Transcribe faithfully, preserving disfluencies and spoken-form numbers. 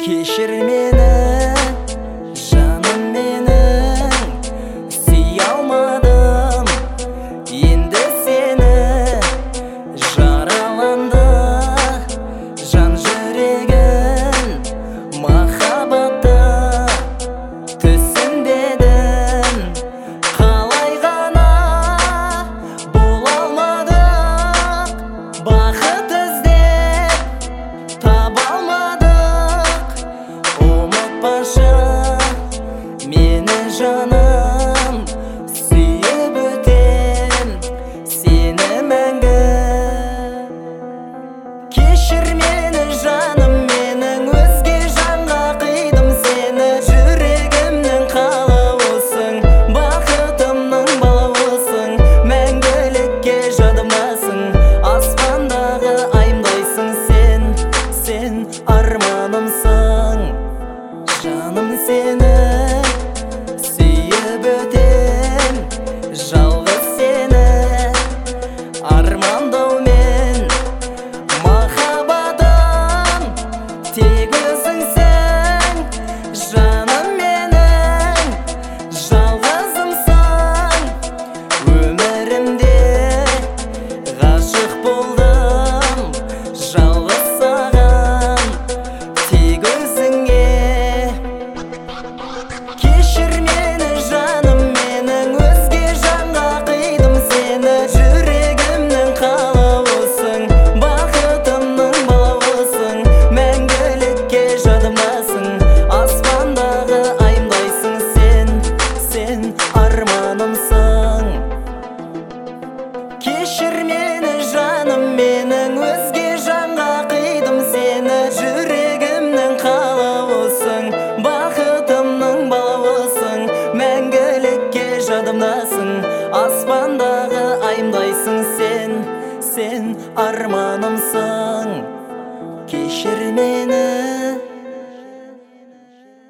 Кешір мені, жаным менің, сүй алмадым енді сені. Жараланды жан жүрегін, махаббатты түсінбедім. Қалай ғана бола алмадық, бақыт іздеп таба алмадық. Ұмытпашы мені жаным, сүйіп өтем сені мәңгі. Кешір мені жаным менің, өзге жанға қидым сені. Жүрегімнің қалауысың, бақытымның балауысың, мәңгілікке жадымдасың. Аспандағы айымдайсың сен, сен арманымсың. Жаным сені сүйіп өтем, жалғыз сені армандаумен. Махаббатым тек өзіңсің, жаным менің жалғызымсың. Өмірімде ғашық болдым, жалғыз саған, тек өзіңе. Кешір мені жаным менің, өзге жанға қидым сені. Жүрегімнің қалауысың, бақытымның балауысың, мәңгілікке жадымдасың. Аспандағы айымдайсың сен, сен арманымсың. Кешір мені жаным менің, өзге жанға қидым сені. Жүрегімнің қалауысың, бақытымның балауысың, мәңгілікке жадымдасың. Аспандағы айымдайсың сен, сен арманымсың. Кешір мені.